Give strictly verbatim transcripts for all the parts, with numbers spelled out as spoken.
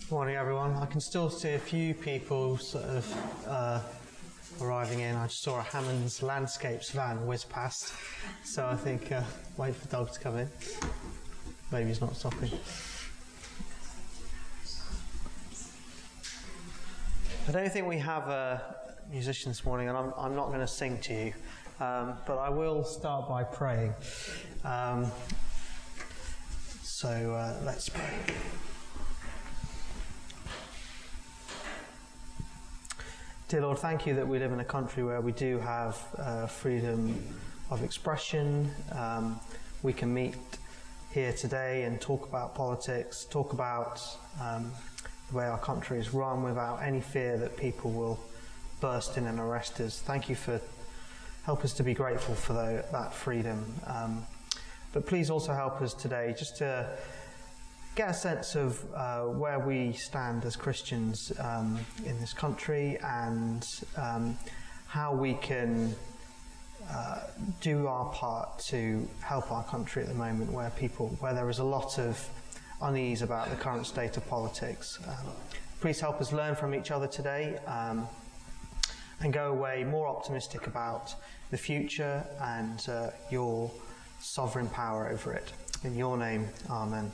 Morning, everyone. I can still see a few people sort of uh, arriving in. I just saw a Hammond's Landscapes van whiz past, so I think uh, wait for the dog to come in. Maybe he's not stopping. I don't think we have a musician this morning, and I'm, I'm not going to sing to you, um, but I will start by praying. Um, so uh, let's pray. Dear Lord, thank you that we live in a country where we do have uh, freedom of expression. Um, we can meet here today and talk about politics, talk about um, the way our country is run without any fear that people will burst in and arrest us. Thank you for help us to be grateful for the, that freedom. Um, but please also help us today just to get a sense of uh, where we stand as Christians um, in this country, and um, how we can uh, do our part to help our country at the moment, where people, where there is a lot of unease about the current state of politics. Um, please help us learn from each other today um, and go away more optimistic about the future and uh, your sovereign power over it. In your name, Amen.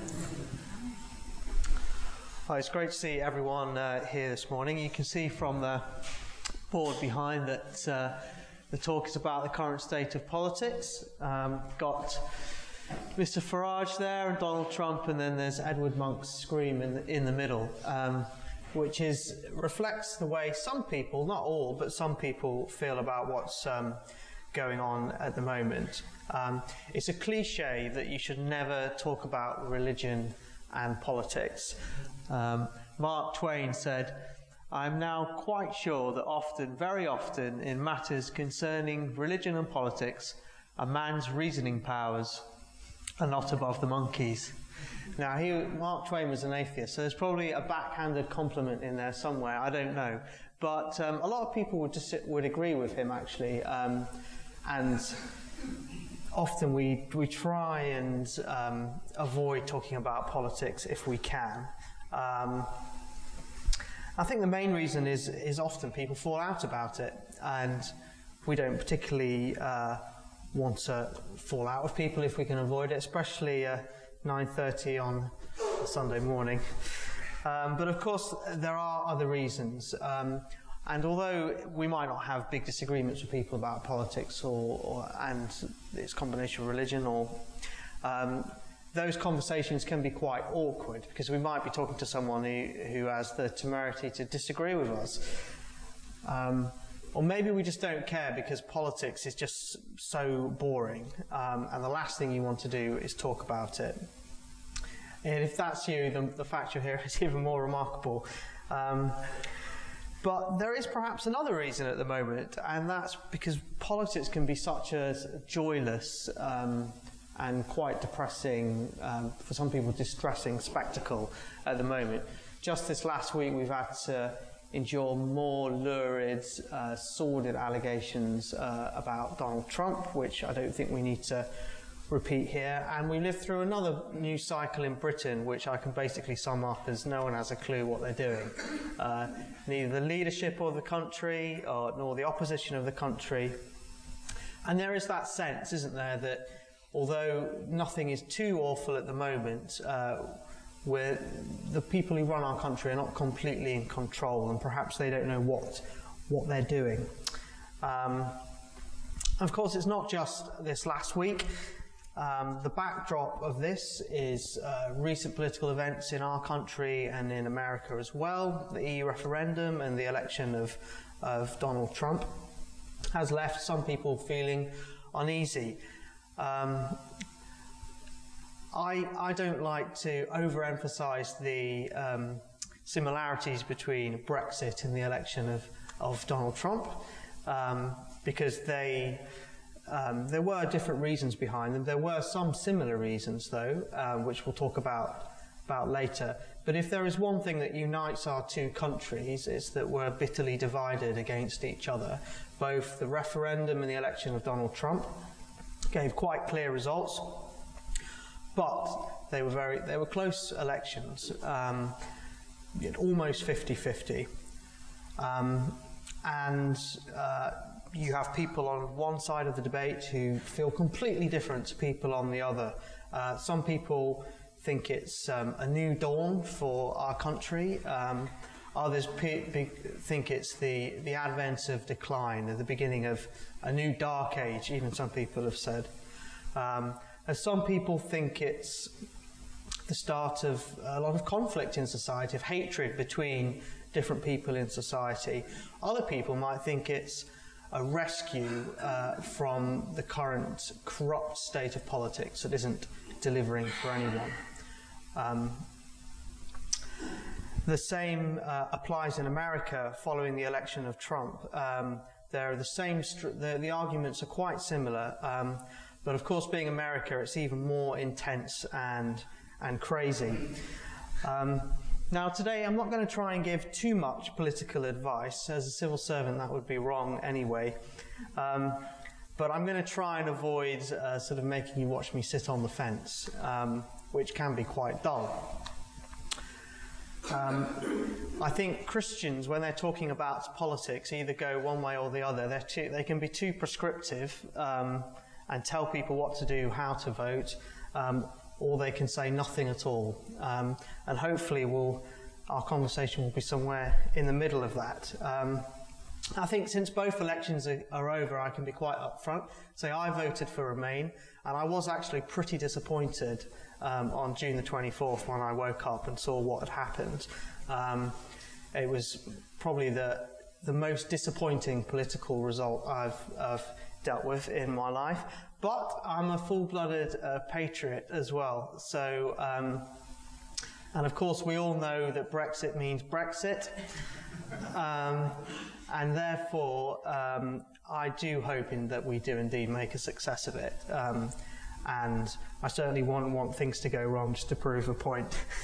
Hi, it's great to see everyone uh, here this morning. You can see from the board behind that uh, the talk is about the current state of politics. Um, got Mister Farage there and Donald Trump, and then there's Edward Monk's scream in the, in the middle, um, which is reflects the way some people, not all, but some people feel about what's um, going on at the moment. Um, it's a cliche that you should never talk about religion and politics. Um, Mark Twain said, "I'm now quite sure that often, very often, in matters concerning religion and politics, a man's reasoning powers are not above the monkey's." Now, he, Mark Twain was an atheist, so there's probably a backhanded compliment in there somewhere, I don't know. But um, a lot of people would, just, would agree with him, actually. Um, and often we we try and um, avoid talking about politics if we can. Um, I think the main reason is is often people fall out about it, and we don't particularly uh, want to fall out with people if we can avoid it, especially uh, nine thirty on a Sunday morning. Um, but of course, there are other reasons. Um, And although we might not have big disagreements with people about politics or, or and its combination of religion, or um, those conversations can be quite awkward, because we might be talking to someone who, who has the temerity to disagree with us. Um, or maybe we just don't care because politics is just so boring, um, and the last thing you want to do is talk about it. And if that's you, then the fact you're here is even more remarkable. Um, But there is perhaps another reason at the moment, and that's because politics can be such a joyless um, and quite depressing, um, for some people distressing spectacle at the moment. Just this last week we've had to endure more lurid, uh, sordid allegations uh, about Donald Trump, which I don't think we need to repeat here, and we lived through another news cycle in Britain, which I can basically sum up as no one has a clue what they're doing. Uh, neither the leadership of the country or, nor the opposition of the country. And there is that sense, isn't there, that although nothing is too awful at the moment, uh, we're, the people who run our country are not completely in control, and perhaps they don't know what, what they're doing. Um, of course, it's not just this last week. Um, the backdrop of this is uh, recent political events in our country and in America as well. The E U referendum and the election of, of Donald Trump has left some people feeling uneasy. Um, I, I don't like to overemphasize the um, similarities between Brexit and the election of, of Donald Trump, um, because they Um, there were different reasons behind them. There were some similar reasons, though, um, which we'll talk about, about later. But if there is one thing that unites our two countries, it's that we're bitterly divided against each other. Both the referendum and the election of Donald Trump gave quite clear results, but they were very they were close elections. Um, almost fifty fifty. Um, and uh, you have people on one side of the debate who feel completely different to people on the other. Uh, some people think it's um, a new dawn for our country. Um, others pe- be- think it's the, the advent of decline, the beginning of a new dark age, even some people have said. Um, and some people think it's the start of a lot of conflict in society, of hatred between different people in society. Other people might think it's a rescue uh, from the current corrupt state of politics that isn't delivering for anyone. Um, the same uh, applies in America following the election of Trump. Um, there are the same, the, the arguments are quite similar, um, but of course, being America, it's even more intense and and crazy. Um, now, today, I'm not going to try and give too much political advice. As a civil servant, that would be wrong anyway. Um, but I'm going to try and avoid uh, sort of making you watch me sit on the fence, um, which can be quite dull. Um, I think Christians, when they're talking about politics, either go one way or the other. They're too, they can be too prescriptive um, and tell people what to do, how to vote, um, or they can say nothing at all. Um, and hopefully we'll, our conversation will be somewhere in the middle of that. Um, I think since both elections are, are over, I can be quite upfront. Say I voted for Remain, and I was actually pretty disappointed um, on June the twenty-fourth when I woke up and saw what had happened. Um, it was probably the the most disappointing political result I've, I've dealt with in my life. But I'm a full-blooded uh, patriot as well. So, um, and of course, we all know that Brexit means Brexit. Um, and therefore, um, I do hope in that we do indeed make a success of it. Um, and I certainly won't want things to go wrong just to prove a point.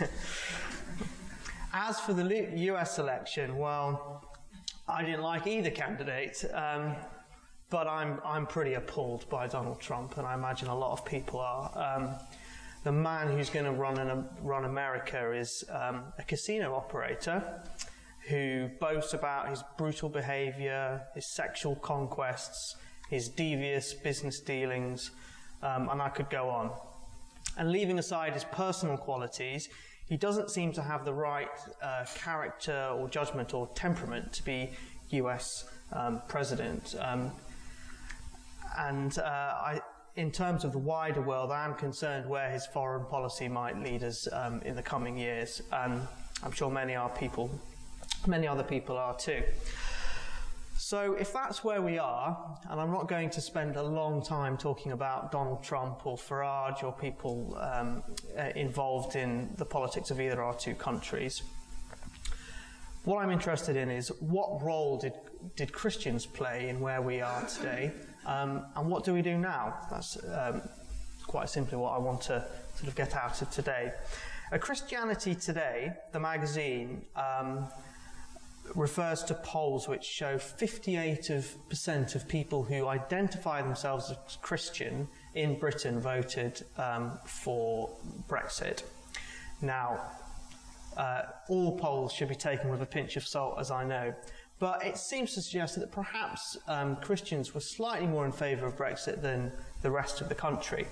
As for the U S election, well, I didn't like either candidate. Um, But I'm I'm pretty appalled by Donald Trump, and I imagine a lot of people are. Um, the man who's going to run an, run America is um, a casino operator who boasts about his brutal behaviour, his sexual conquests, his devious business dealings, um, and I could go on. And leaving aside his personal qualities, he doesn't seem to have the right uh, character or judgment or temperament to be U S um, president. Um, And uh, I, in terms of the wider world, I am concerned where his foreign policy might lead us um, in the coming years. And I'm sure many are people, many other people are too. So if that's where we are, and I'm not going to spend a long time talking about Donald Trump or Farage or people um, involved in the politics of either our two countries, what I'm interested in is what role did, did Christians play in where we are today? Um, and what do we do now? That's um, quite simply what I want to sort of get out of today. Uh, Christianity Today, the magazine, um, refers to polls which show fifty-eight percent of people who identify themselves as Christian in Britain voted um, for Brexit. Now, uh, all polls should be taken with a pinch of salt, as I know. But it seems to suggest that perhaps um, Christians were slightly more in favour of Brexit than the rest of the country.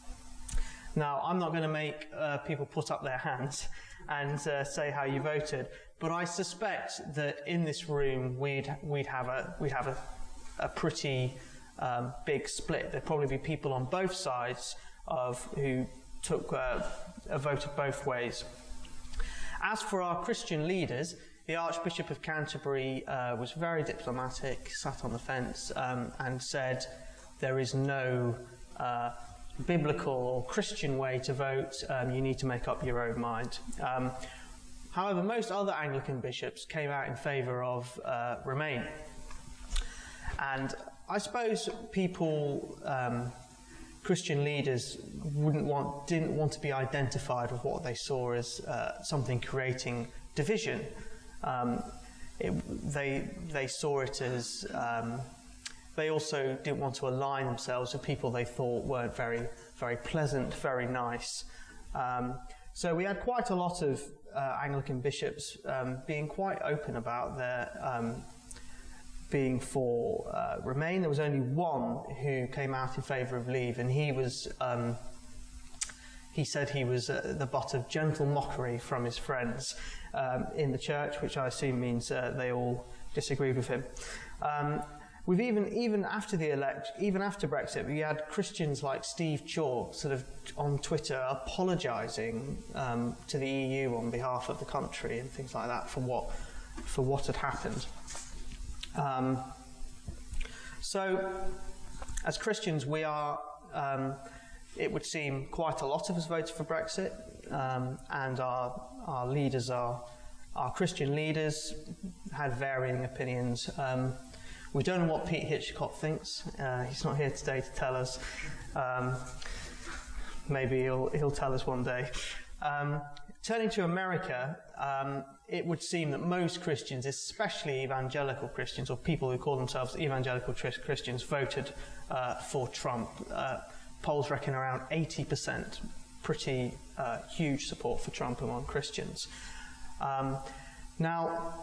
Now, I'm not going to make uh, people put up their hands and uh, say how you voted, but I suspect that in this room we'd we'd have a we'd have a, a pretty um, big split. There'd probably be people on both sides of who took uh, a vote both ways. As for our Christian leaders, the Archbishop of Canterbury uh, was very diplomatic, sat on the fence, um, and said there is no uh, biblical or Christian way to vote. Um, you need to make up your own mind. Um, however, most other Anglican bishops came out in favour of uh, Remain. And I suppose people, um, Christian leaders, wouldn't want, didn't want to be identified with what they saw as uh, something creating division. Um, it, they they saw it as um, they also didn't want to align themselves with people they thought weren't very very pleasant, very nice. Um, so we had quite a lot of uh, Anglican bishops um, being quite open about their um, being for uh, Remain. There was only one who came out in favour of Leave, and he was um, he said he was uh, the butt of gentle mockery from his friends um, in the church, which I assume means uh, they all disagreed with him. Um, We've even, even after the elect, even after Brexit, we had Christians like Steve Chalk sort of on Twitter apologising um, to the E U on behalf of the country and things like that for what, for what had happened. Um, so, as Christians, we are, um, it would seem, quite a lot of us voted for Brexit, um, and our, our leaders, are, our Christian leaders, had varying opinions. Um, We don't know what Pete Hitchcock thinks. Uh, he's not here today to tell us. Um, maybe he'll, he'll tell us one day. Um, turning to America, um, it would seem that most Christians, especially evangelical Christians, or people who call themselves evangelical Christians, voted uh, for Trump. Uh, polls reckon around eighty percent. Pretty uh, huge support for Trump among Christians. Um, now,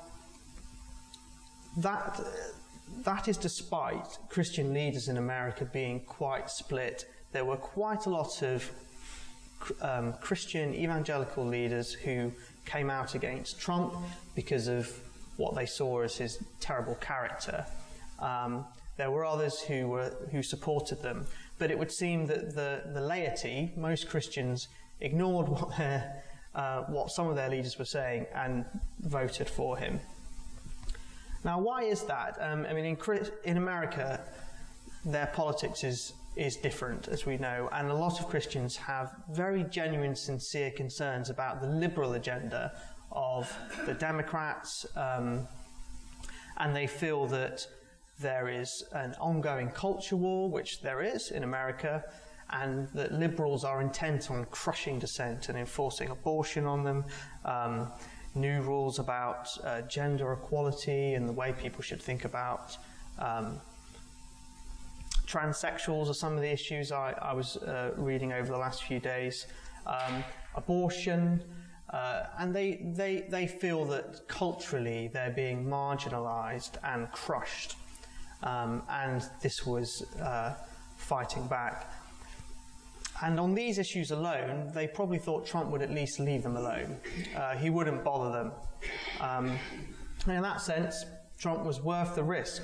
that... That is despite Christian leaders in America being quite split. There were quite a lot of um, Christian evangelical leaders who came out against Trump because of what they saw as his terrible character. Um, there were others who were who supported them, but it would seem that the, the laity, most Christians, ignored what their, uh, what some of their leaders were saying and voted for him. Now, why is that? Um, I mean, in, in America, their politics is, is different, as we know, and a lot of Christians have very genuine, sincere concerns about the liberal agenda of the Democrats, um, and they feel that there is an ongoing culture war, which there is in America, and that liberals are intent on crushing dissent and enforcing abortion on them. Um, new rules about uh, gender equality and the way people should think about um, transsexuals are some of the issues I, I was uh, reading over the last few days. Um, abortion, uh, and they, they, they feel that culturally they're being marginalised and crushed, um, and this was uh, fighting back. And on these issues alone, they probably thought Trump would at least leave them alone. Uh, he wouldn't bother them. Um, and in that sense, Trump was worth the risk.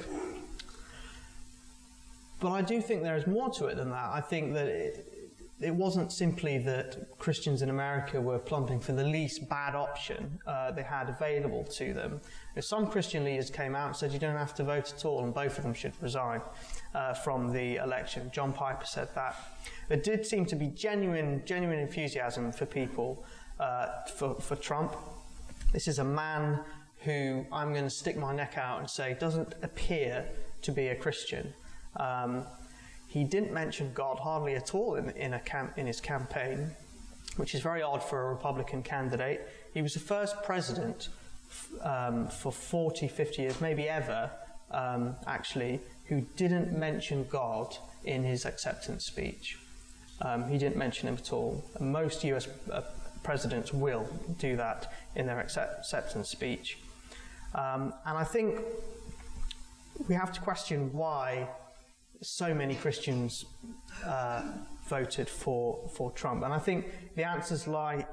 But I do think there is more to it than that. I think that it, it wasn't simply that Christians in America were plumping for the least bad option uh, they had available to them. Some Christian leaders came out and said you don't have to vote at all, and both of them should resign uh, from the election. John Piper said that. There did seem to be genuine, genuine enthusiasm for people, uh, for, for Trump. This is a man who, I'm going to stick my neck out and say, doesn't appear to be a Christian. Um, he didn't mention God hardly at all in, in, a camp, in his campaign, which is very odd for a Republican candidate. He was the first president um, for forty, fifty years, maybe ever, um, actually, who didn't mention God in his acceptance speech. Um, he didn't mention him at all. And most U S uh, presidents will do that in their accept acceptance speech. Um, and I think we have to question why so many Christians uh, voted for, for Trump. And I think the answers lie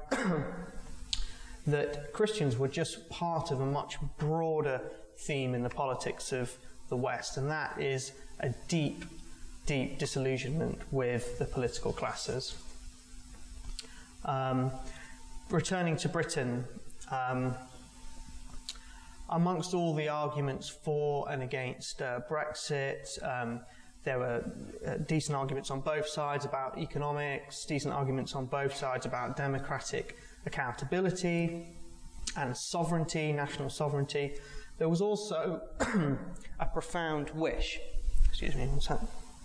that Christians were just part of a much broader theme in the politics of the West, and that is a deep deep disillusionment with the political classes. Um, returning to Britain, um, amongst all the arguments for and against uh, Brexit, um, there were uh, decent arguments on both sides about economics, decent arguments on both sides about democratic accountability and sovereignty, national sovereignty. There was also a profound wish, excuse me, what's that?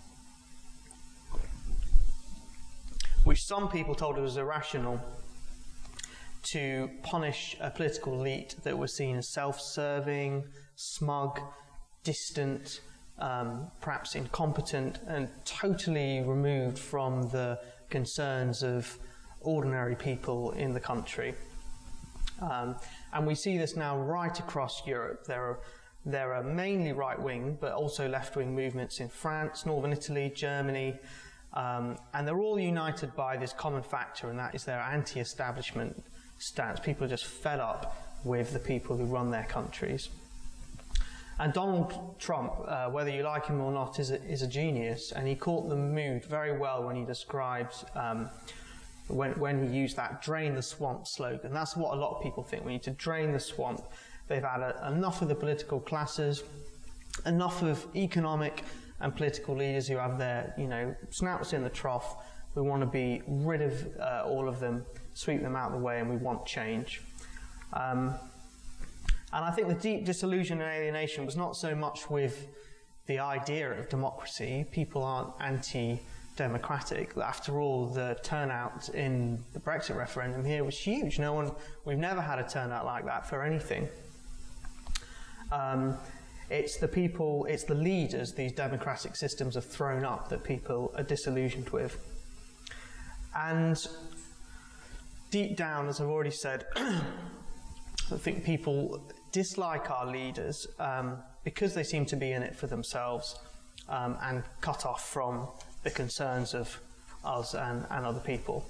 Which some people told it was irrational, to punish a political elite that was seen as self-serving, smug, distant, um, perhaps incompetent, and totally removed from the concerns of ordinary people in the country. Um, and we see this now right across Europe. There are, there are mainly right-wing, but also left-wing movements in France, northern Italy, Germany, um, and they're all united by this common factor, and that is their anti-establishment stance. People are just fed up with the people who run their countries. And Donald Trump, uh, whether you like him or not, is a, is a genius, and he caught the mood very well when he described um, When, when he used that drain the swamp slogan. That's what a lot of people think. We need to drain the swamp. They've had a, enough of the political classes, enough of economic and political leaders who have their, you know, snouts in the trough. We want to be rid of uh, all of them, sweep them out of the way, and we want change. Um, and I think the deep disillusion and alienation was not so much with the idea of democracy. People aren't anti democratic. After all, the turnout in the Brexit referendum here was huge. No one, we've never had a turnout like that for anything. Um, it's the people, it's the leaders these democratic systems have thrown up that people are disillusioned with. And deep down, as I've already said, I think people dislike our leaders um, because they seem to be in it for themselves um, and cut off from the concerns of us and, and other people.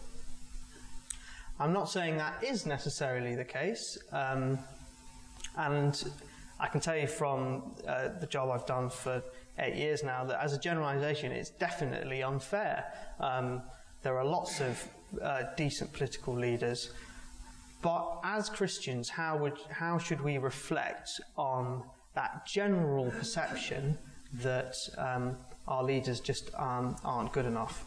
I'm not saying that is necessarily the case, um, and I can tell you from uh, the job I've done for eight years now that as a generalisation it's definitely unfair. Um, there are lots of uh, decent political leaders, but as Christians, how would how should we reflect on that general perception that um, our leaders just um, aren't good enough?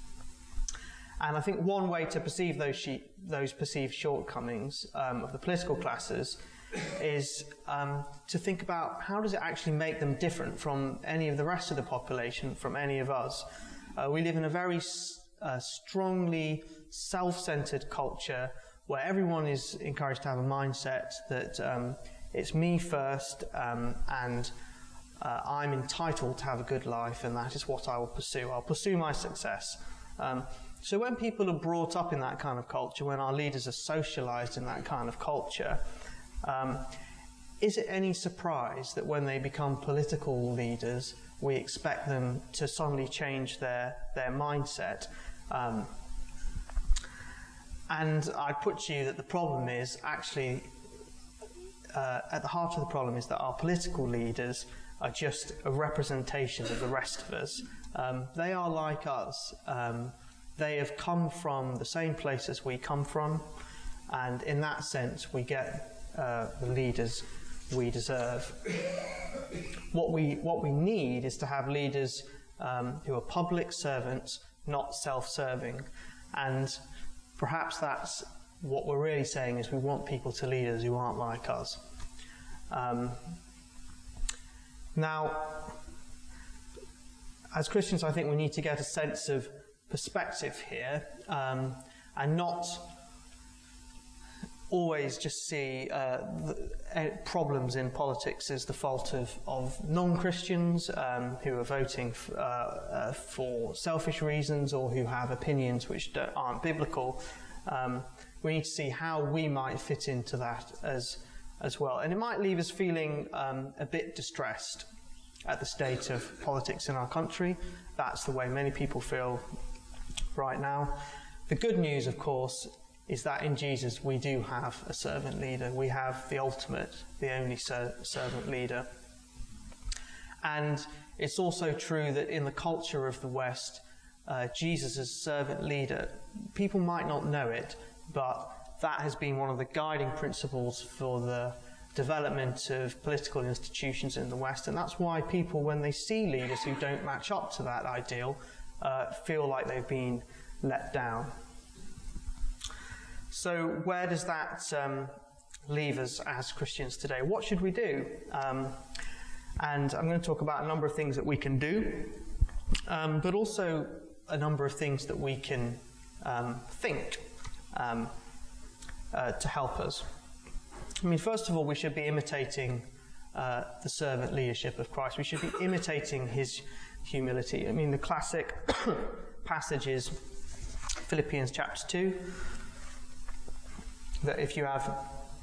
And I think one way to perceive those, she those perceived shortcomings um, of the political classes is um, to think about how does it actually make them different from any of the rest of the population, from any of us. Uh, we live in a very uh, strongly self-centered culture where everyone is encouraged to have a mindset that um, it's me first um, and Uh, I'm entitled to have a good life, and that is what I will pursue. I'll pursue my success. Um, so when people are brought up in that kind of culture, when our leaders are socialized in that kind of culture, um, is it any surprise that when they become political leaders, we expect them to suddenly change their, their mindset? Um, and I put to you that the problem is actually, uh, at the heart of the problem is that our political leaders are just a representation of the rest of us. Um, they are like us. Um, they have come from the same place as we come from, and in that sense we get uh, the leaders we deserve. What we, what we need is to have leaders um, who are public servants, not self-serving, and perhaps that's what we're really saying is we want people to lead us who aren't like us. Um, Now, as Christians, I think we need to get a sense of perspective here um, and not always just see uh, the problems in politics as the fault of, of non-Christians um, who are voting f uh, uh, for selfish reasons or who have opinions which don't, aren't biblical. Um, we need to see how we might fit into that as as well. And it might leave us feeling um, a bit distressed at the state of politics in our country. That's the way many people feel right now. The good news, of course, is that in Jesus we do have a servant leader. We have the ultimate, the only ser servant leader. And it's also true that in the culture of the West, uh, Jesus as servant leader, people might not know it, but that has been one of the guiding principles for the development of political institutions in the West, and that's why people, when they see leaders who don't match up to that ideal, uh, feel like they've been let down. So where does that um, leave us as Christians today? What should we do? Um, and I'm going to talk about a number of things that we can do, um, but also a number of things that we can um, think um, uh, to help us. I mean, first of all, we should be imitating uh, the servant leadership of Christ. We should be imitating his humility. I mean, the classic passage is Philippians chapter two, that if you have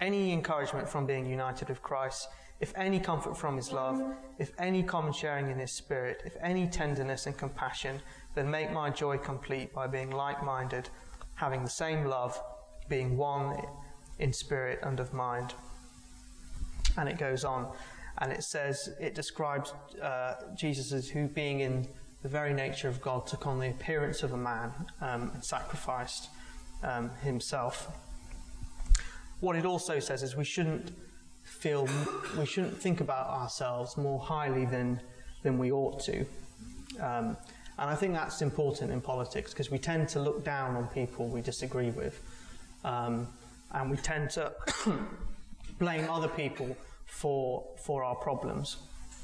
any encouragement from being united with Christ, if any comfort from his love, if any common sharing in his spirit, if any tenderness and compassion, then make my joy complete by being like-minded, having the same love, being one in spirit and of mind. And it goes on, and it says, it describes uh, Jesus as who, being in the very nature of God, took on the appearance of a man um, and sacrificed um, himself. What it also says is we shouldn't feel, we shouldn't think about ourselves more highly than than we ought to. Um, and I think that's important in politics, because we tend to look down on people we disagree with. Um, and we tend to blame other people for for our problems.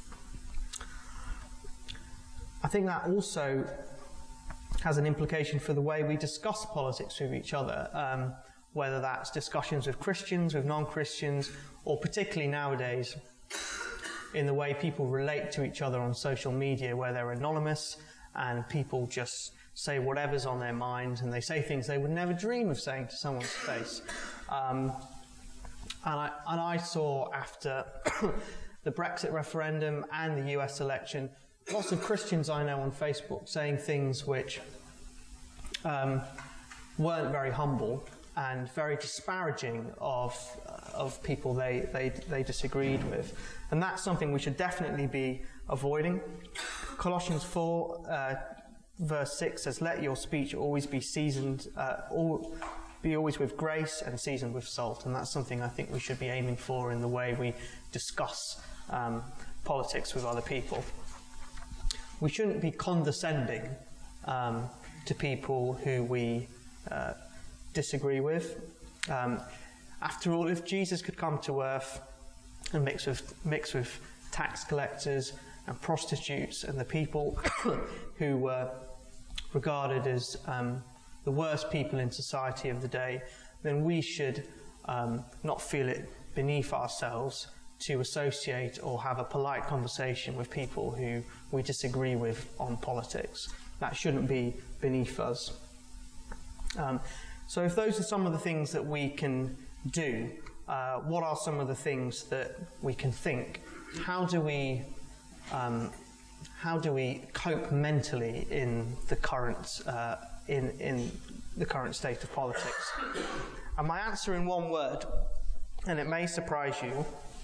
I think that also has an implication for the way we discuss politics with each other, um, whether that's discussions with Christians, with non-Christians, or particularly nowadays in the way people relate to each other on social media, where they're anonymous and people just say whatever's on their mind, and they say things they would never dream of saying to someone's face. Um, and, I, and I saw after the Brexit referendum and the U S election, lots of Christians I know on Facebook saying things which um, weren't very humble and very disparaging of uh, of people they, they they disagreed with, and that's something we should definitely be avoiding. Colossians four uh, verse six says, "Let your speech always be seasoned, uh, all, be always with grace and seasoned with salt," and that's something I think we should be aiming for in the way we discuss um, politics with other people. We shouldn't be condescending um, to people who we uh, disagree with. Um, after all, if Jesus could come to earth and mix with mix with tax collectors and prostitutes and the people who were regarded as um, the worst people in society of the day, then we should um, not feel it beneath ourselves to associate or have a polite conversation with people who we disagree with on politics. That shouldn't be beneath us. Um, so if those are some of the things that we can do, uh, what are some of the things that we can think? How do we um, how do we cope mentally in the current uh, in in the current state of politics? And my answer in one word, and it may surprise you,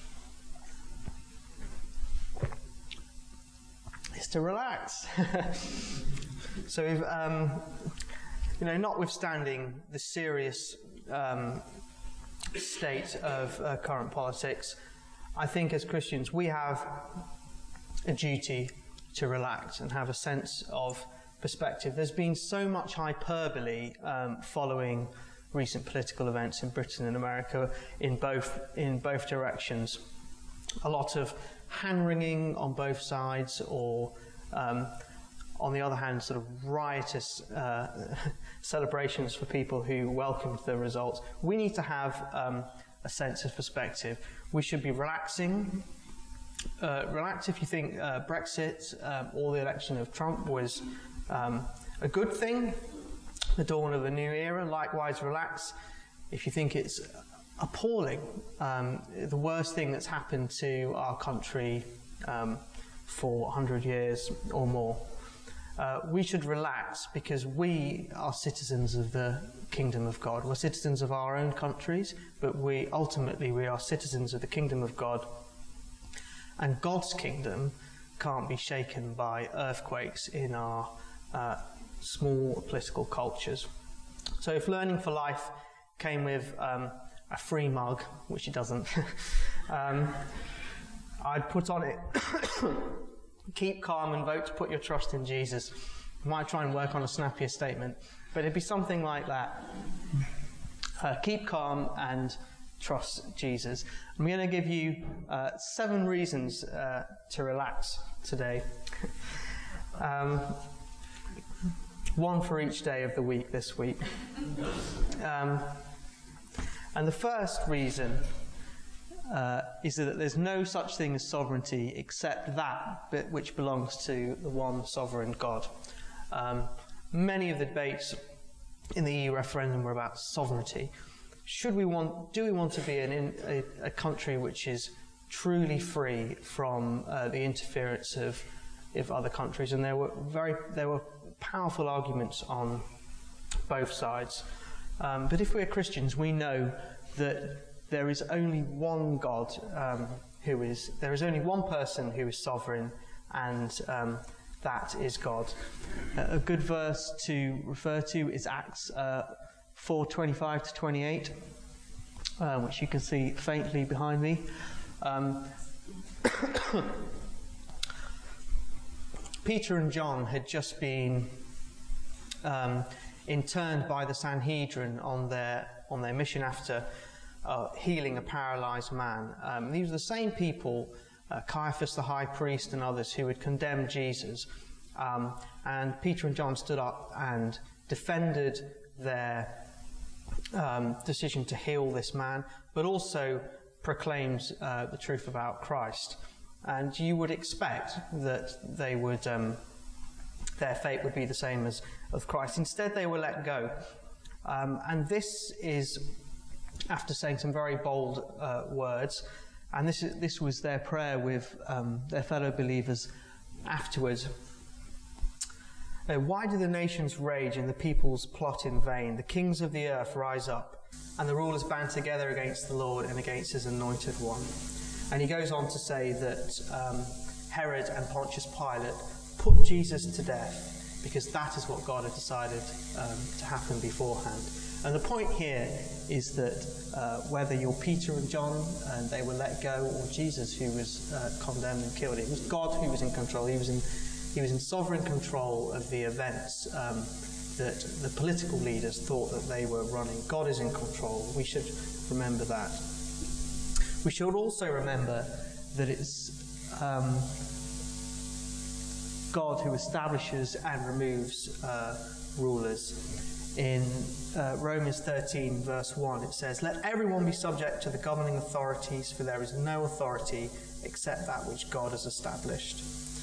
is to relax. So, if, um, you know, notwithstanding the serious um, state of uh, current politics, I think as Christians we have a duty to relax and have a sense of perspective. There's been so much hyperbole um, following recent political events in Britain and America in both in both directions. A lot of hand-wringing on both sides, or um, on the other hand, sort of riotous uh, celebrations for people who welcomed the results. We need to have um, a sense of perspective. We should be relaxing. Uh, relax if you think uh, Brexit um, or the election of Trump was um, a good thing, the dawn of a new era. Likewise, relax if you think it's appalling, um, the worst thing that's happened to our country um, for one hundred years or more. Uh, we should relax because we are citizens of the kingdom of God. We're citizens of our own countries, but we ultimately we are citizens of the kingdom of God. And God's kingdom can't be shaken by earthquakes in our uh, small political cultures. So if Learning for Life came with um, a free mug, which it doesn't, um, I'd put on it, keep calm and vote to put your trust in Jesus. I might try and work on a snappier statement, but it'd be something like that. Uh, keep calm and trust Jesus. I'm going to give you uh, seven reasons uh, to relax today. um, one for each day of the week this week. Um, and the first reason uh, is that there's no such thing as sovereignty except that bit which belongs to the one sovereign God. Um, many of the debates in the E U referendum were about sovereignty. should we want, do we want to be an in, a, a country which is truly free from uh, the interference of, of other countries? And there were very, there were powerful arguments on both sides. Um, but if we're Christians, we know that there is only one God um, who is, there is only one person who is sovereign, and um, that is God. Uh, a good verse to refer to is Acts uh, four twenty-five to twenty-eight, uh, which you can see faintly behind me. Um, Peter and John had just been um, interned by the Sanhedrin on their on their mission after uh, healing a paralyzed man. Um, these were the same people, uh, Caiaphas the high priest and others, who had condemned Jesus. Um, and Peter and John stood up and defended their um, decision to heal this man, but also proclaimed uh, the truth about Christ. And you would expect that they would, um, their fate would be the same as of Christ. Instead, they were let go. Um, and this is after saying some very bold uh, words. And this, is, this was their prayer with um, their fellow believers afterwards. Uh, Why do the nations rage and the peoples plot in vain? The kings of the earth rise up, and the rulers band together against the Lord and against his anointed one. And he goes on to say that um, Herod and Pontius Pilate put Jesus to death because that is what God had decided um, to happen beforehand. And the point here is that uh, whether you're Peter and John and they were let go, or Jesus who was uh, condemned and killed, it was God who was in control. He was in, he was in sovereign control of the events um, that the political leaders thought that they were running. God is in control. We should remember that. We should also remember that it's um, God who establishes and removes uh, rulers. In uh, Romans thirteen, verse one, it says, "Let everyone be subject to the governing authorities, for there is no authority except that which God has established."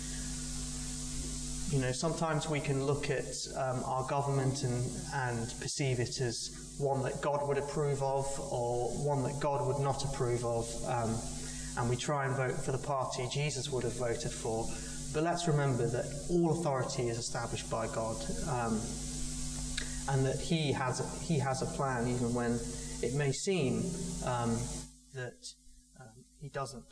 You know, sometimes we can look at um, our government and, and perceive it as one that God would approve of, or one that God would not approve of, um, and we try and vote for the party Jesus would have voted for. But let's remember that all authority is established by God. Um, and that he has a, he has a plan, even when it may seem um, that um, he doesn't.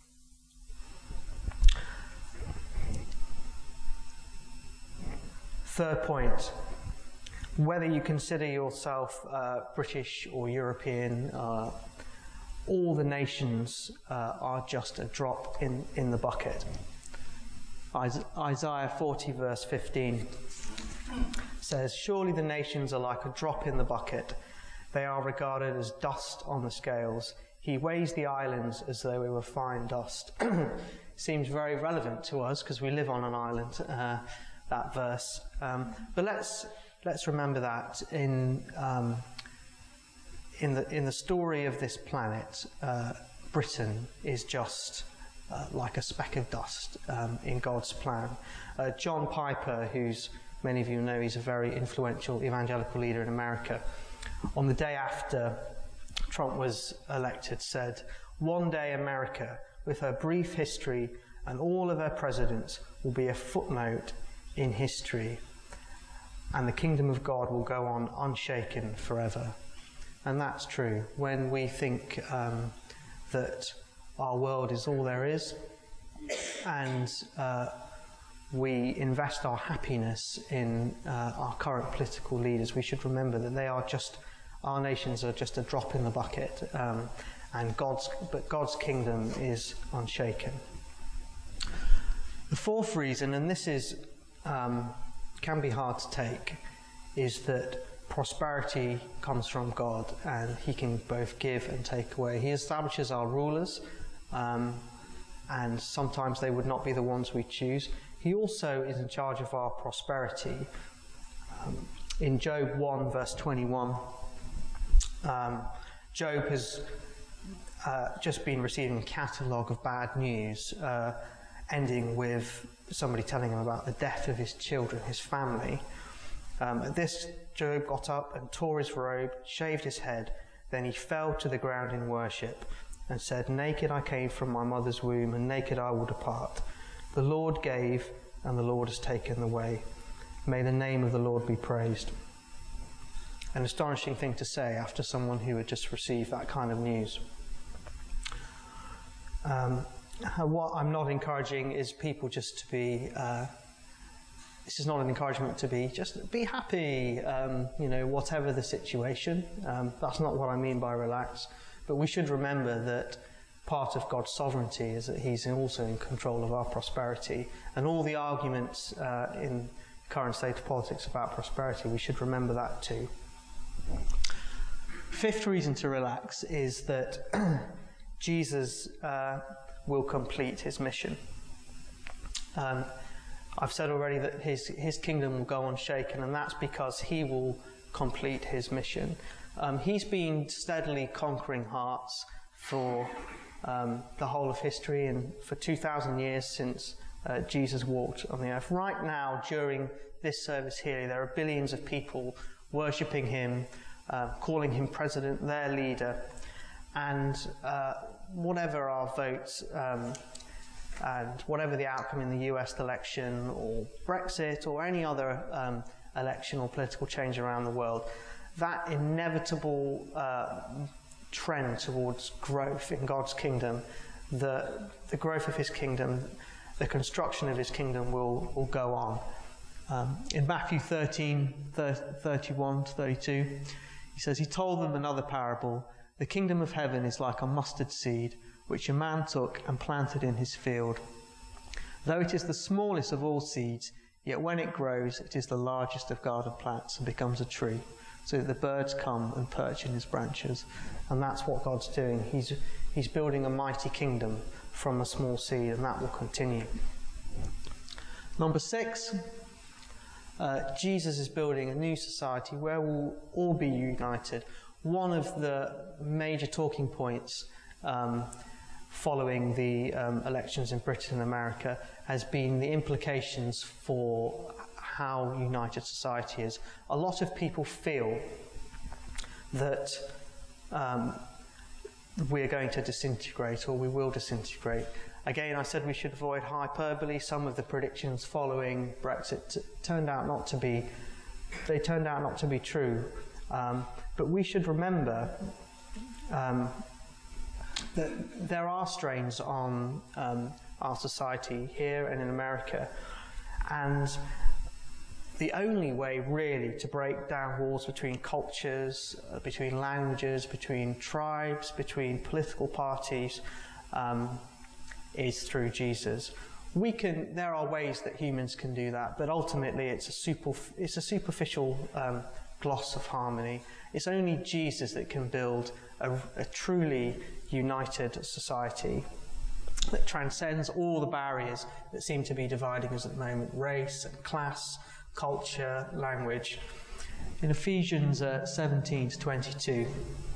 Third point, whether you consider yourself uh, British or European, uh, all the nations uh, are just a drop in, in the bucket. Isaiah forty, verse fifteen says, "Surely the nations are like a drop in the bucket. They are regarded as dust on the scales. He weighs the islands as though they were fine dust." Seems very relevant to us because we live on an island, uh, that verse. Um, but let's let's remember that in um, in the in the story of this planet, uh, Britain is just uh, like a speck of dust um, in God's plan. Uh, John Piper, who's many of you know, he's a very influential evangelical leader in America, on the day after Trump was elected, said, "One day America, with her brief history and all of her presidents, will be a footnote in history, and the kingdom of God will go on unshaken forever." And that's true. When we think um, that our world is all there is, and uh, we invest our happiness in uh, our current political leaders, we should remember that they are just, our nations are just a drop in the bucket, um, and God's, but God's kingdom is unshaken. The fourth reason, and this is um, can be hard to take, is that prosperity comes from God, and He can both give and take away. He establishes our rulers, um, and sometimes they would not be the ones we choose. He also is in charge of our prosperity. Um, in Job one, verse twenty-one, um, Job has uh, just been receiving a catalogue of bad news, uh, ending with somebody telling him about the death of his children, his family. Um, at this, Job got up and tore his robe, shaved his head, Then he fell to the ground in worship and said, "Naked I came from my mother's womb, and naked I will depart. The Lord gave, and the Lord has taken away. May the name of the Lord be praised." An astonishing thing to say after someone who had just received that kind of news. Um, what I'm not encouraging is people just to be, uh, this is not an encouragement to be, just be happy, um, you know, whatever the situation. Um, that's not what I mean by relax. But we should remember that part of God's sovereignty is that he's also in control of our prosperity. And all the arguments uh, in the current state of politics about prosperity, we should remember that too. Fifth reason to relax is that Jesus uh, will complete his mission. Um, I've said already that his, his kingdom will go unshaken, and that's because he will complete his mission. Um, he's been steadily conquering hearts for um, the whole of history and for two thousand years since uh, Jesus walked on the earth. Right now, during this service here, there are billions of people worshipping him, uh, calling him president, their leader, and uh, whatever our votes um, and whatever the outcome in the U S election or Brexit or any other um, election or political change around the world, that inevitable uh, trend towards growth in God's kingdom, the, the growth of his kingdom, the construction of his kingdom will, will go on. Um, in Matthew thirteen, thirty-one to thirty-two, he says, "He told them another parable. The kingdom of heaven is like a mustard seed, which a man took and planted in his field. Though it is the smallest of all seeds, yet when it grows, it is the largest of garden plants and becomes a tree, so that the birds come and perch in his branches." And that's what God's doing. He's, he's building a mighty kingdom from a small seed, and that will continue. Number six, uh, Jesus is building a new society where we'll all be united. One of the major talking points um, following the um, elections in Britain and America has been the implications for how united society is. A lot of people feel that um, we're going to disintegrate, or we will disintegrate. Again, I said we should avoid hyperbole. Some of the predictions following Brexit turned out not to be, they turned out not to be true. Um, but we should remember um, that there are strains on um, our society here and in America, and the only way really to break down walls between cultures, uh, between languages, between tribes, between political parties um, is through Jesus. We can, there are ways that humans can do that, but ultimately it's a, super, it's a superficial um, gloss of harmony. It's only Jesus that can build a, a truly united society that transcends all the barriers that seem to be dividing us at the moment: race and class, culture, language. In Ephesians uh, seventeen to twenty-two,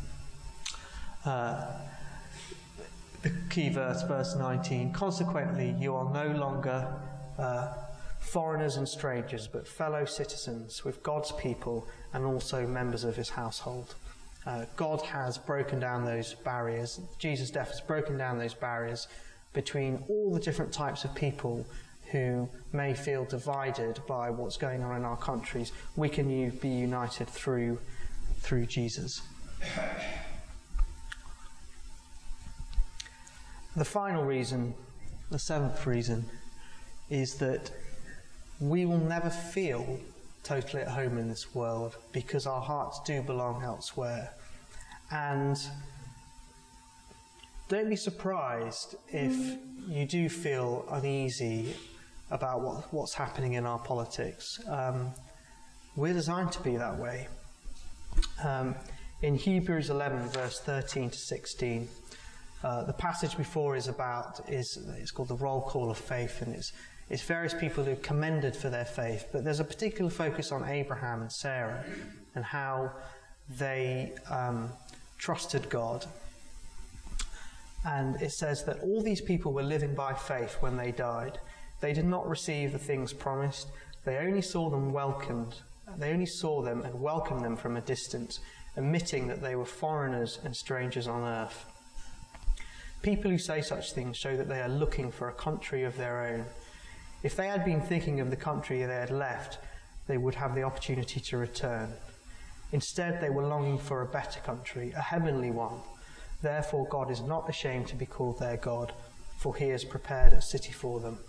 uh, the key verse, verse nineteen, "Consequently, you are no longer uh, foreigners and strangers, but fellow citizens with God's people and also members of his household." Uh, God has broken down those barriers. Jesus' death has broken down those barriers between all the different types of people who may feel divided by what's going on in our countries. We can u- be united through, through Jesus. The final reason, the seventh reason, is that we will never feel totally at home in this world because our hearts do belong elsewhere. And don't be surprised if you do feel uneasy about what, what's happening in our politics. Um, we're designed to be that way. Um, in Hebrews eleven, verse thirteen to sixteen, uh, the passage before is about, is it's called the roll call of faith, and it's It's various people who are commended for their faith, but there's a particular focus on Abraham and Sarah and how they um, trusted God. And it says that all these people were living by faith when they died. They did not receive the things promised. They only saw them welcomed. They only saw them and welcomed them from a distance. admitting that they were foreigners and strangers on earth. People who say such things show that they are looking for a country of their own. If they had been thinking of the country they had left, they would have the opportunity to return. Instead, they were longing for a better country, a heavenly one. Therefore, God is not ashamed to be called their God, for he has prepared a city for them.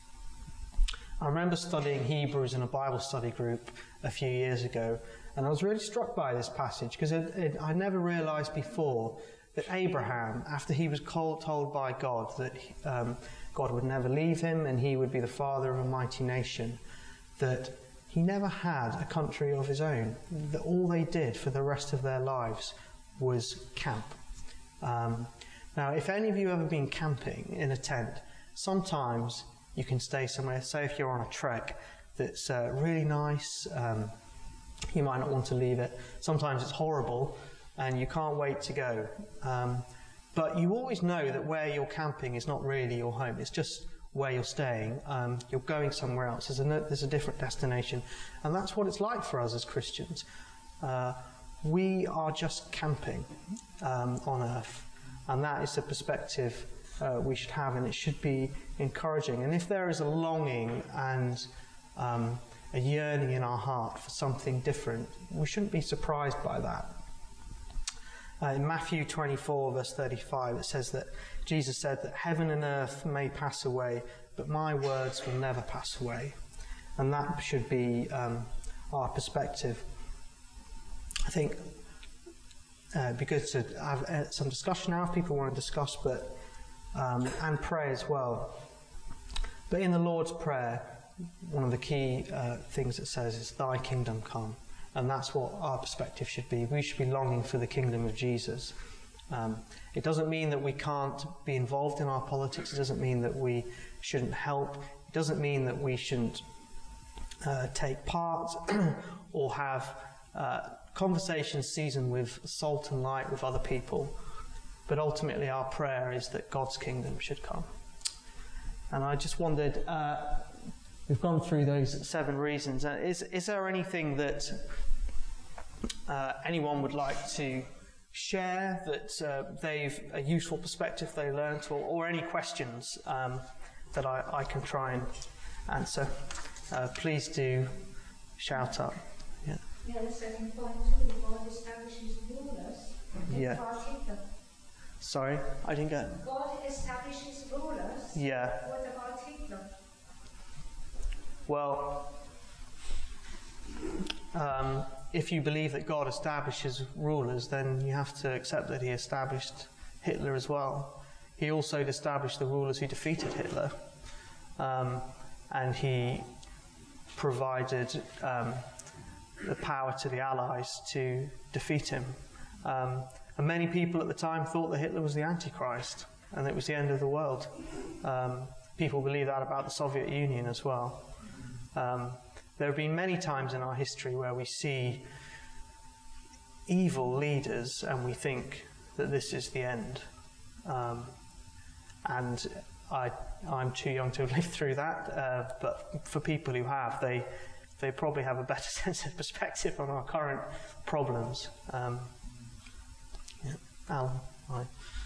I remember studying Hebrews in a Bible study group a few years ago, and I was really struck by this passage because I never realised before that Abraham, after he was told by God that um, God would never leave him and he would be the father of a mighty nation, that he never had a country of his own. That all they did for the rest of their lives was camp. Um, now, if any of you have ever been camping in a tent, sometimes you can stay somewhere, say if you're on a trek that's uh, really nice, um, you might not want to leave it. Sometimes it's horrible and you can't wait to go. Um, but you always know that where you're camping is not really your home, it's just where you're staying. Um, you're going somewhere else, there's a, there's a different destination. And that's what it's like for us as Christians. Uh, we are just camping um, on earth, and that is the perspective Uh, we should have, and it should be encouraging. And if there is a longing and um, a yearning in our heart for something different, we shouldn't be surprised by that. Uh, in Matthew twenty-four, verse thirty-five, it says that Jesus said that heaven and earth may pass away, but my words will never pass away. And that should be um, our perspective. I think uh, it'd be good to have uh, some discussion now if people want to discuss, but Um, and pray as well. But in the Lord's Prayer, one of the key uh, things it says is, thy kingdom come. And that's what our perspective should be. We should be longing for the kingdom of Jesus. Um, it doesn't mean that we can't be involved in our politics. It doesn't mean that we shouldn't help. It doesn't mean that we shouldn't uh, take part or have uh, conversations seasoned with salt and light with other people. But ultimately our prayer is that God's kingdom should come. And I just wondered, uh, we've gone through those seven reasons. Uh, is, is there anything that uh, anyone would like to share that uh, they've, a useful perspective they learnt, or, or any questions um, that I, I can try and answer? Uh, please do shout up. Yeah. Yeah, the second point too, God establishes rulers. Yeah. Sorry, I didn't get it. God establishes rulers. Yeah. What about Hitler? Well, um, if you believe that God establishes rulers, then you have to accept that he established Hitler as well. He also established the rulers who defeated Hitler. Um, and he provided um, the power to the Allies to defeat him. Um, And many people at the time thought that Hitler was the Antichrist and it was the end of the world. Um, people believe that about the Soviet Union as well. Um, there have been many times in our history where we see evil leaders and we think that this is the end. Um, and I, I'm too young to have lived through that, uh, but for people who have, they, they probably have a better sense of perspective on our current problems. Um, Yeah. Alan, hi.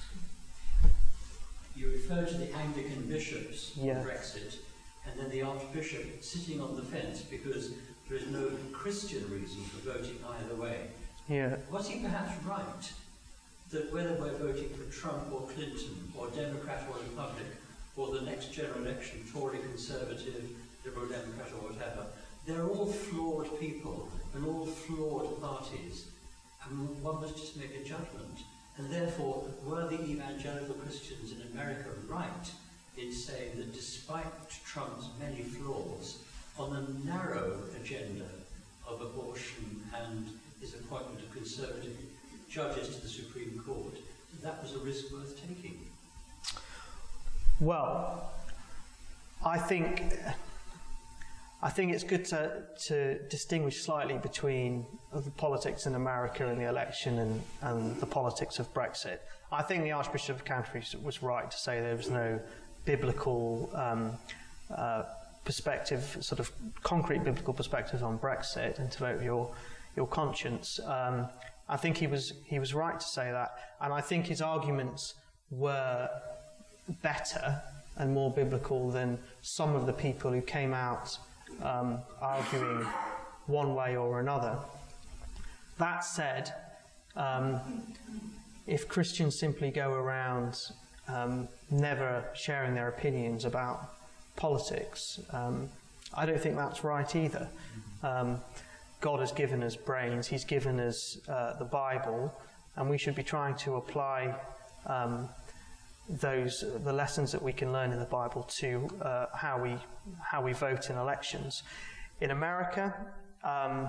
You refer to the Anglican bishops yeah. on Brexit, and then the Archbishop sitting on the fence because there is no Christian reason for voting either way. Yeah. Was he perhaps right that whether we're voting for Trump or Clinton or Democrat or Republic or the next general election, Tory, Conservative, Liberal Democrat or whatever, they're all flawed people and all flawed parties. And one must just make a judgment. And therefore, were the evangelical Christians in America right in saying that despite Trump's many flaws, on the narrow agenda of abortion and his appointment of conservative judges to the Supreme Court, that was a risk worth taking? Well, I think I think it's good to, to distinguish slightly between the politics in America and the election and, and the politics of Brexit. I think the Archbishop of Canterbury was right to say there was no biblical um, uh, perspective, sort of concrete biblical perspective on Brexit, and to vote with your, your conscience. Um, I think he was he was right to say that, and I think his arguments were better and more biblical than some of the people who came out um, arguing one way or another. That said, um, if Christians simply go around um, never sharing their opinions about politics, um, I don't think that's right either. Um, God has given us brains, He's given us uh, the Bible, and we should be trying to apply um, those the lessons that we can learn in the Bible to uh, how we how we vote in elections. In America, um,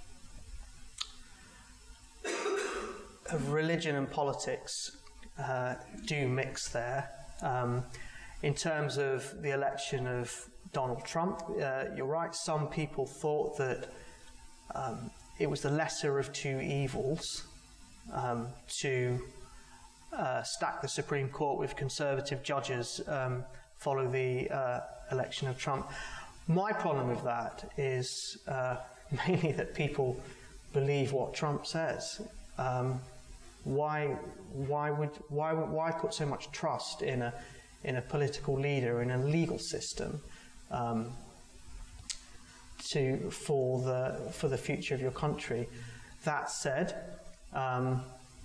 religion and politics uh, do mix there. Um, in terms of the election of Donald Trump, uh, you're right, some people thought that um, it was the lesser of two evils um, to uh, stack the Supreme Court with conservative judges um, follow the uh, election of Trump. My problem with that is uh, mainly that people believe what Trump says. Um, why, why would, why would, why put so much trust in a, in a political leader, in a legal system, um, to for the for the future of your country? That said, um,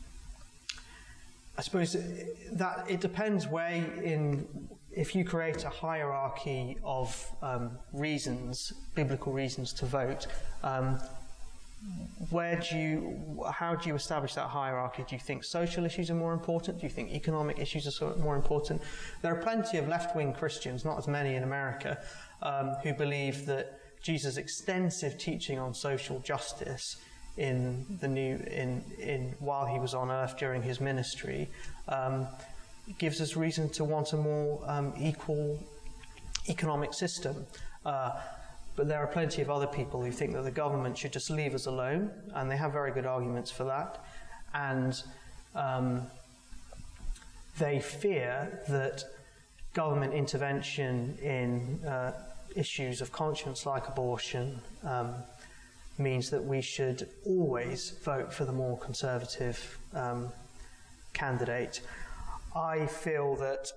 I suppose that it depends where in. If you create a hierarchy of um, reasons, biblical reasons to vote, um, where do you, how do you establish that hierarchy? Do you think social issues are more important? Do you think economic issues are sort of more important? There are plenty of left-wing Christians, not as many in America, um, who believe that Jesus' extensive teaching on social justice in the new, in in while he was on earth during his ministry, Um, gives us reason to want a more um, equal economic system. Uh, but there are plenty of other people who think that the government should just leave us alone, and they have very good arguments for that. And um, they fear that government intervention in uh, issues of conscience like abortion um, means that we should always vote for the more conservative um, candidate. I feel that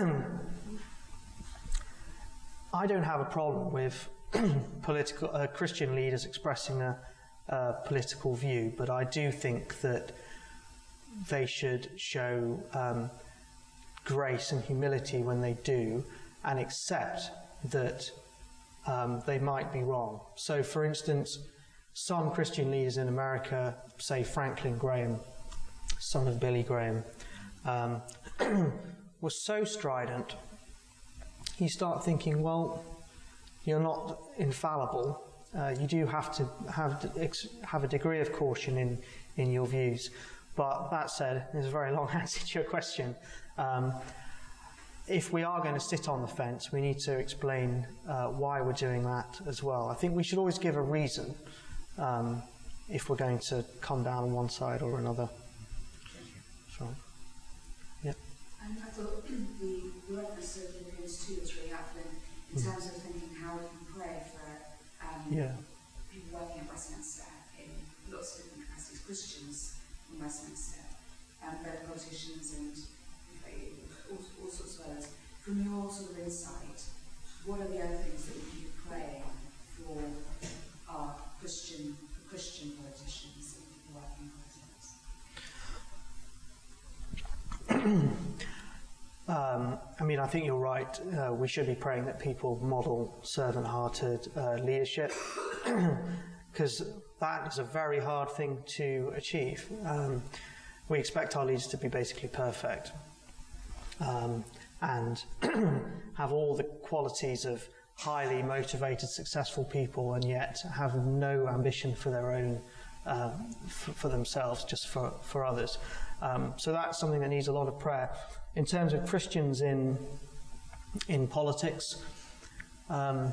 I don't have a problem with political uh, Christian leaders expressing a, a political view, but I do think that they should show um, grace and humility when they do, and accept that um, they might be wrong. So, for instance, some Christian leaders in America, say Franklin Graham, son of Billy Graham, um, was so strident, you start thinking, well, you're not infallible. Uh, you do have to have have a degree of caution in, in your views. But that said, there's a very long answer to your question. Um, if we are going to sit on the fence, we need to explain uh, why we're doing that as well. I think we should always give a reason um, if we're going to come down on one side or another. Sorry. Yeah. And I thought the reference to Philippians two was really helpful in, in terms of thinking how we can pray for um, yeah. people working at Westminster in lots of different capacities, Christians in Westminster, um, both politicians and all, all sorts of others. From your sort of insight, what are the other things that we can be praying for our Christian, for Christian politicians and people working in politics? Um, I mean, I think you're right. Uh, we should be praying that people model servant-hearted uh, leadership, because that is a very hard thing to achieve. Um, we expect our leaders to be basically perfect um, and have all the qualities of highly motivated, successful people, and yet have no ambition for their own, uh, for, for themselves, just for, for others. Um, so that's something that needs a lot of prayer. In terms of Christians in in politics, um,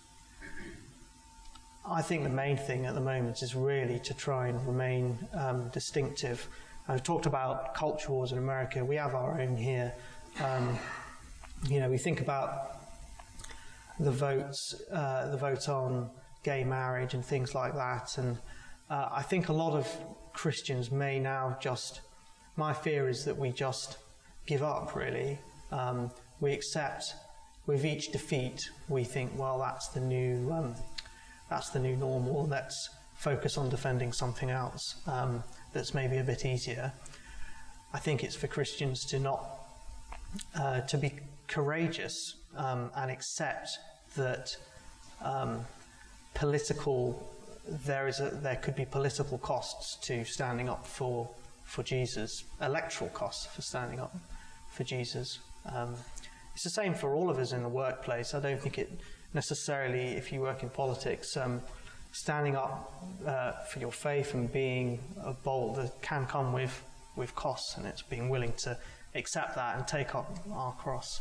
I think the main thing at the moment is really to try and remain um, distinctive. I've talked about culture wars in America. We have our own here. Um, you know, we think about the votes, uh, the vote on gay marriage and things like that, and uh, I think a lot of Christians may now just, my fear is that we just give up, really. Um, we accept, with each defeat, we think, well, that's the new, um, that's the new normal, let's focus on defending something else um, that's maybe a bit easier. I think it's for Christians to not, uh, to be courageous um, and accept that um, political, there is a, there could be political costs to standing up for for Jesus, electoral costs for standing up for Jesus. Um, it's the same for all of us in the workplace. I don't think it necessarily, if you work in politics, um, standing up uh, for your faith and being a bold that can come with with costs, and it's being willing to accept that and take up our cross.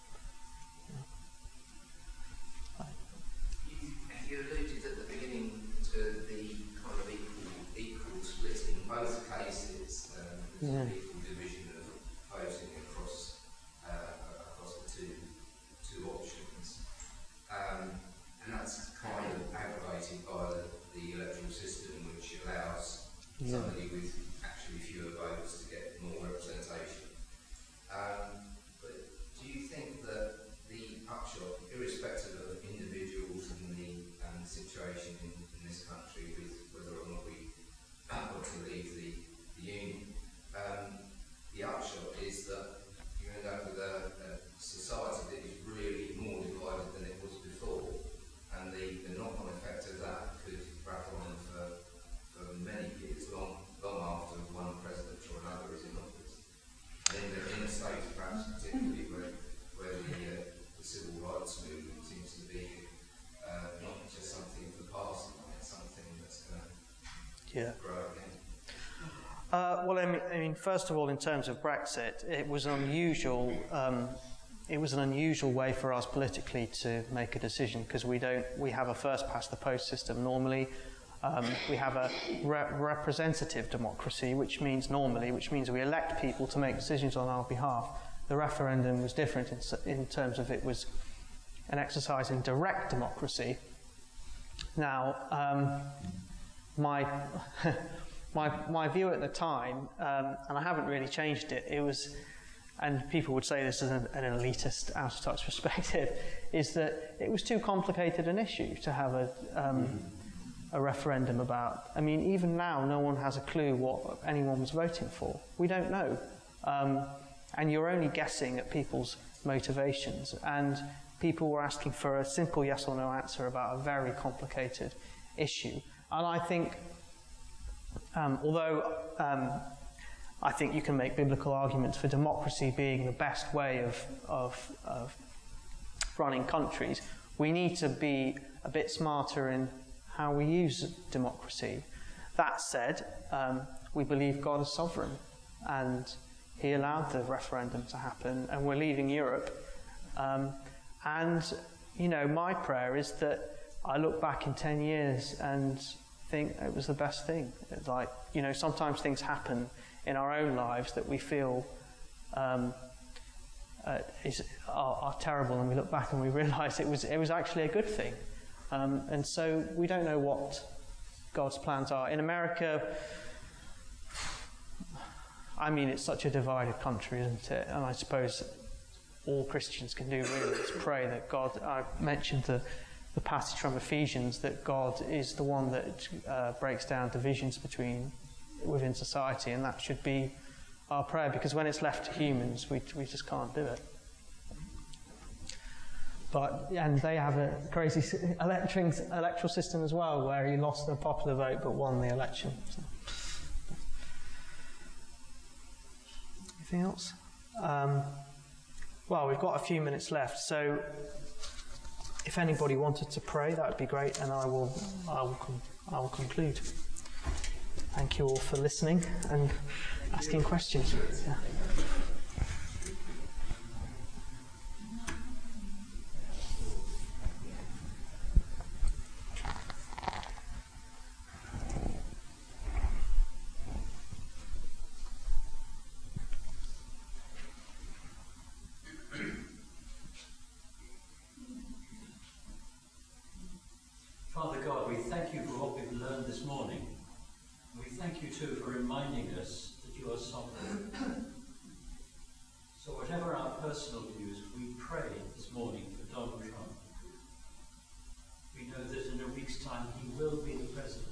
You, you alluded at the beginning to the kind of equal, equal split in both cases, um, Yeah. equal division of voting across uh, across the two two options, um, and that's kind of aggravated by the, the electoral system, which allows Yeah. somebody with actually fewer votes to get more representation. Um, but do you think that the upshot, irrespective of individuals and the um, situation in, in this country, with whether or not we want to leave the, the union, um, the upshot is that you end up with a, a society that is really more divided than it was before, and the, the knock-on effect of that could rattle on for, for many years, long, long after one president or another is in office. And in the, in the States, perhaps particularly where, where the, uh, the civil rights movement seems to be uh, not just something of the past, it's something that's going to Yeah. grow again. Uh, well, I mean, I mean, first of all, in terms of Brexit, it was unusual. Um, it was an unusual way for us politically to make a decision, because we don't. We have a first past the post system normally. Um, we have a re- representative democracy, which means normally, which means we elect people to make decisions on our behalf. The referendum was different in, in terms of it was an exercise in direct democracy. Now, um, my. My, my view at the time, um, and I haven't really changed it, it was, and people would say this as an, an elitist, out-of-touch perspective, is that it was too complicated an issue to have a, um, a referendum about. I mean, even now, no one has a clue what anyone was voting for. We don't know. Um, and you're only guessing at people's motivations. And people were asking for a simple yes or no answer about a very complicated issue. And I think Um, although um, I think you can make biblical arguments for democracy being the best way of, of, of running countries, we need to be a bit smarter in how we use democracy. That said, um, we believe God is sovereign, and he allowed the referendum to happen, and we're leaving Europe. Um, and, you know, my prayer is that I look back in ten years and think it was the best thing. It's like, you know, sometimes things happen in our own lives that we feel um, uh, is, are, are terrible, and we look back and we realise it was it was actually a good thing. Um, and so we don't know what God's plans are. In America, I mean, it's such a divided country, isn't it? And I suppose all Christians can do really is pray that God, I mentioned the the passage from Ephesians, that God is the one that uh, breaks down divisions between within society, and that should be our prayer, because when it's left to humans, we we just can't do it. But and they have a crazy electoral electoral system as well, where he lost the popular vote but won the election. So. Anything else? Um, well, we've got a few minutes left, so. If anybody wanted to pray, that would be great, and I will, I will, com- I will conclude. Thank you all for listening and asking questions. Yeah. Father God, we thank you for what we've learned this morning. personal views, we pray this morning for Donald Trump. We know that in a week's time he will be the president.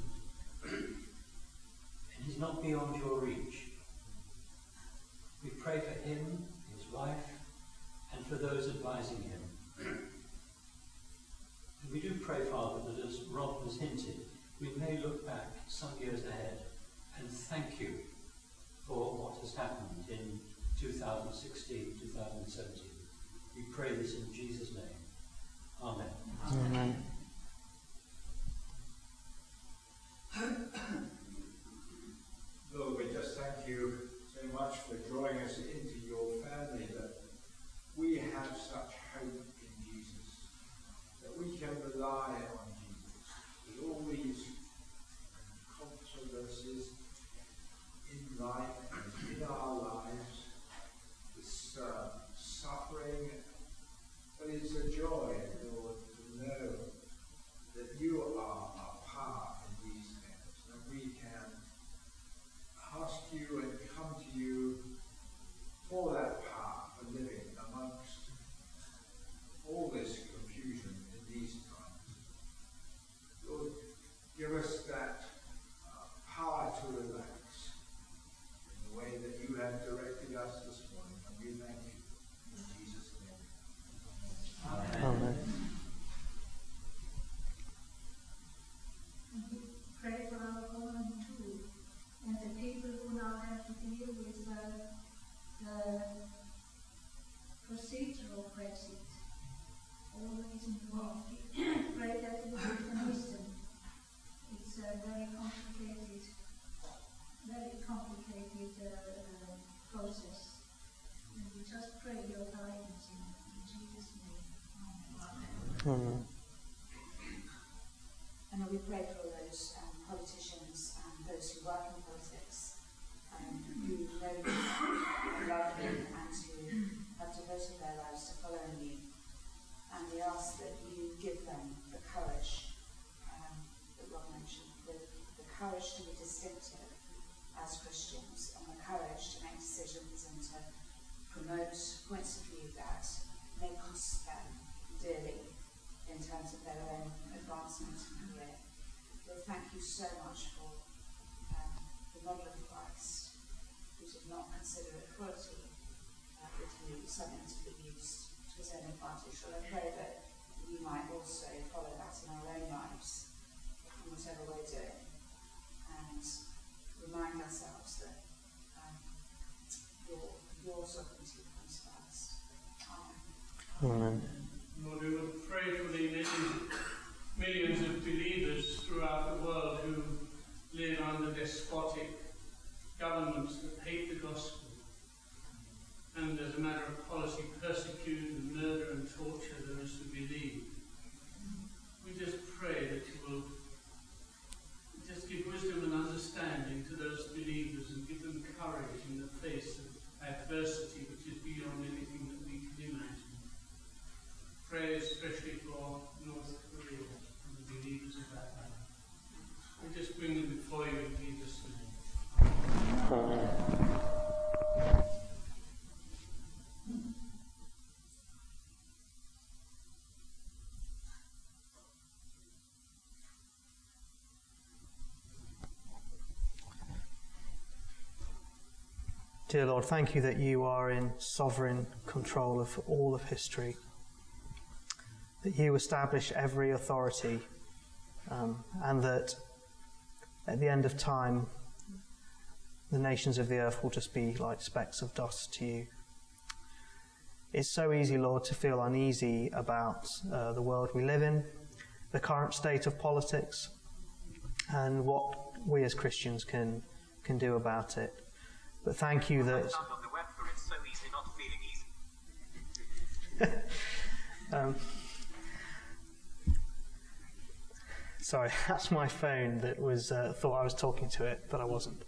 And he's not beyond your reach. We pray for him, his wife, and for those advising him. And we do pray, Father, that as Rob has hinted, we may look back some years ahead and thank you for what has happened in two thousand sixteen, two thousand seventeen. We pray this in Jesus' name. Amen. Amen. Lord, we just thank you so much for drawing us into your family, that we have such hope in Jesus, that we can rely on Jesus. With all these controversies in life and in our lives, this uh, suffering, but it's a joy, Lord, to know that you are our part in these things, and we can ask you and come to you for that power for living amongst all this confusion in these times. Lord, give us that uh, power to relax in the way that you have directed us this morning, and we thank you in Jesus' name. Amen. Amen. And we pray for our government too, and the people who now have to deal with uh, the procedural Brexit. All that is involved. Pray that we give them wisdom. It's a very complicated, very complicated uh, uh, process. And we just pray your guidance in, in Jesus' name. Amen. Amen. And we pray for those um, politicians and those who work in politics, um, who know you and love you and who have devoted their lives to following you. And we ask that you give them the courage um, that Rob mentioned, the, the courage to be distinctive as Christians, and the courage to make decisions and to promote points of view that may cost them dearly in terms of their own advancement and career. Lord, thank you so much for um, the model of Christ, who did not consider equality uh, with you something to be used to his own advantage. So I pray that we might also follow that in our own lives, in whatever we're doing, and remind ourselves that um, your, your sovereignty comes first. Amen. Amen. Lord, we would pray for the millions, millions of believers throughout the world who live under despotic governments that hate the gospel and, as a matter of policy, persecute and murder and torture those who believe. We just pray that you will just give wisdom and understanding to those believers and give them courage in the face of adversity which is beyond anything that we can imagine. Pray especially for North Korea and the believers of that land. We just bring them before you in Jesus' name. Amen. Dear Lord, thank you that you are in sovereign control of all of history, that you establish every authority, um, and that at the end of time, the nations of the earth will just be like specks of dust to you. It's so easy, Lord, to feel uneasy about uh, the world we live in, the current state of politics, and what we as Christians can can do about it. But thank you that... um, sorry, that's my phone that was uh, thought I was talking to it, but I wasn't.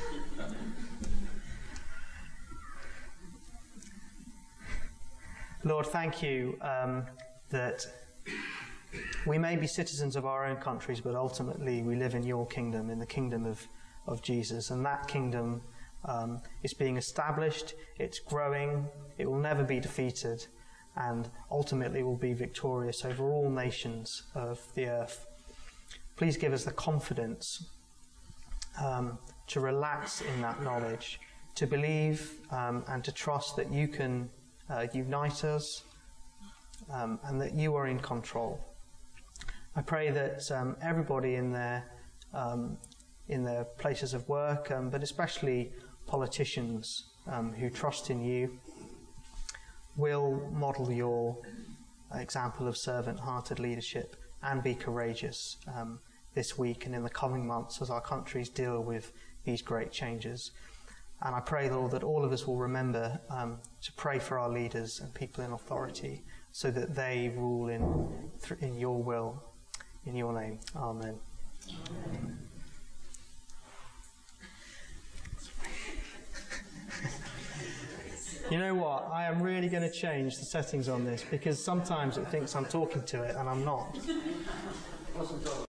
Lord, thank you um, that we may be citizens of our own countries, but ultimately we live in your kingdom, in the kingdom of, of Jesus, and that kingdom Um, it's being established, it's growing, it will never be defeated, and ultimately will be victorious over all nations of the earth. Please give us the confidence um, to relax in that knowledge, to believe um, and to trust that you can uh, unite us um, and that you are in control. I pray that um, everybody in their um, in their places of work, um, but especially politicians um, who trust in you, will model your example of servant-hearted leadership and be courageous um, this week and in the coming months as our countries deal with these great changes. And I pray, Lord, that all of us will remember um, to pray for our leaders and people in authority so that they rule in, in your will, in your name. Amen. Amen. You know what? I am really going to change the settings on this because sometimes it thinks I'm talking to it and I'm not.